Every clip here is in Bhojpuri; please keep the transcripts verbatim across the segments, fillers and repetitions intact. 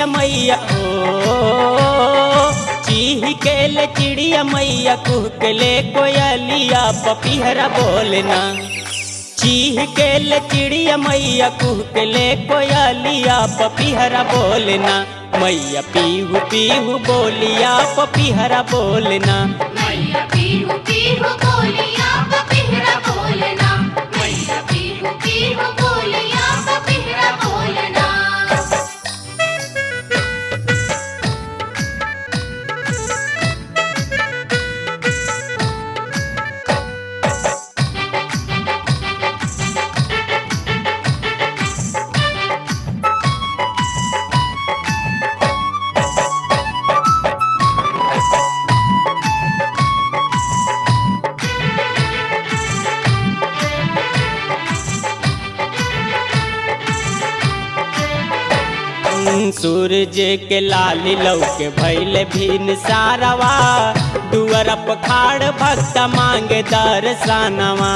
चिड़िया मैया हो, चीह के ले चिड़िया मैया, कुह के ले कोयलिया, पपीहरा बोलना। चीह के ले चिड़िया मैया, कुह के ले कोयलिया, पपीहरा बोलना। मैया पीहू पीहू बोलिया, पपीहरा बोलना। मैया पीहू पीहू बोलिया, पपीहरा बोलना। मैया पीहू पीहू बोलिया, पपीहरा बोलना। सूरज के लाली लौके भैले भीन सारवा, दुअर पखाड़ भक्त मांगे दर्शनवा।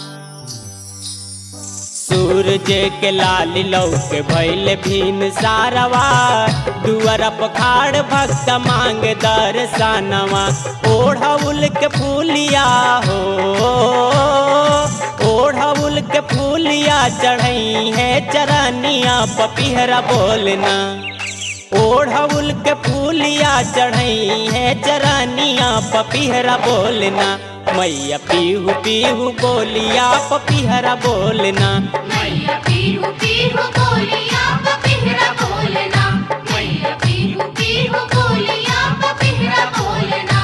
सूरज के लाली लौके भैले भीन सारवा, दुअर पखाड़ भक्त मांगे दर्शनवा। ओढ़ौल के फूलिया हो, ओढ़ौल के फूलिया, चढ़ई है चरनिया, पपीहरा बोलना। ओढ़ौल के फूलिया, चढ़ई है चरनिया, पपीहरा बोलना। मैया पीहू पीहू बोलिया, पपीहरा बोलना। मैया पीहू पीहू बोलिया, पपीहरा बोलना। मैया पीहू पीहू बोलिया, पपीहरा बोलना।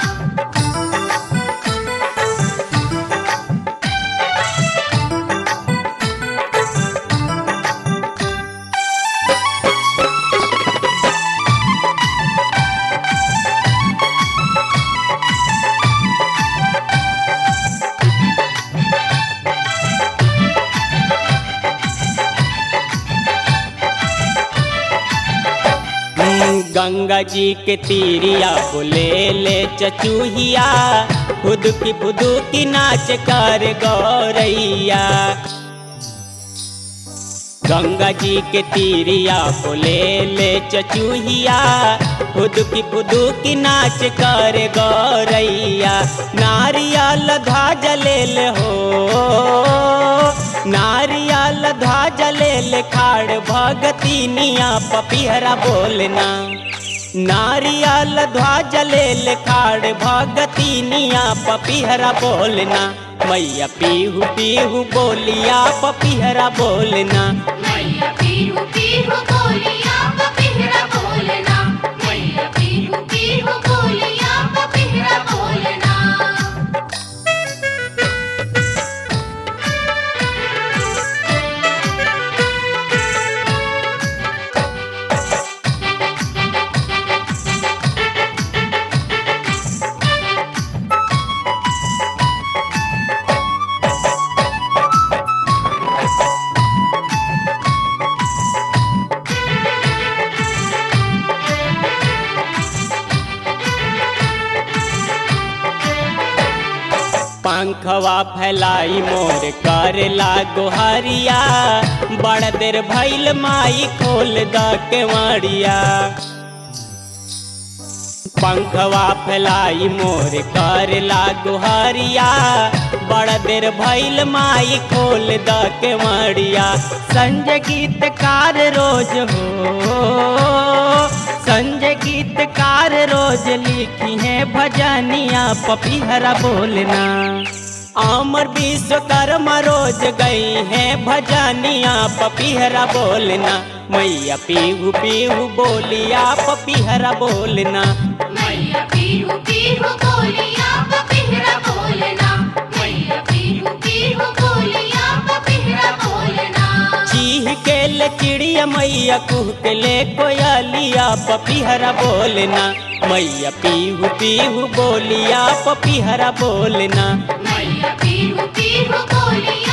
गंगा जी के तीरिया बोले ले चचूहिया, फुदुकी फुदुकी नाच कर गौरैया। गंगा जी के तीरिया बोले ले चचूहिया, फुदुकी फुदुकी नाच कर गौरैया। नारियल ध्वज लेल हो, नारियल ध्वज लेल खाड़ भगतिनिया, पपीहरा बोलना। नारियल ध्वज लेल खाड़ भगतिनिया, पपीहरा बोलना। मैया पीहू पीहू बोलिया, पपीहरा बोलना। मैया पीहू पीहू बोलिया, पपीहरा बोलना। मैया पीहू पीहू बोलिया, पपीहरा बोलना। पंखवा फैलाई मोर करेला गोहरिया, बड़ देर भइल माई खोल द केवड़िया। पंखवा फैलाई मोर करेला गोहरिया, बड़ देर भइल माई खोल द केवड़िया। संजय गीतकार रोज हो, संजय गीतकार रोज लिखी है भजनिया, पपीहरा बोलना। अमर विश्वकर्मा रोज गई है भजनिया, पपीहरा बोलना। मैया पीहू पीहू बोलिया, पपीहरा बोलना। मैया पीहू पीहू बोलिया, पपीहरा बोलना। मैया पीहू पीहू बोलिया, पपीहरा बोलना। चीह के ले चिड़िया मैया, कुह के ले कोयलिया, पपीहरा बोलना। मैया पीहू पीहू बोलिया, पपीहरा बोलना। मैया पीहू पीहू बोलिया,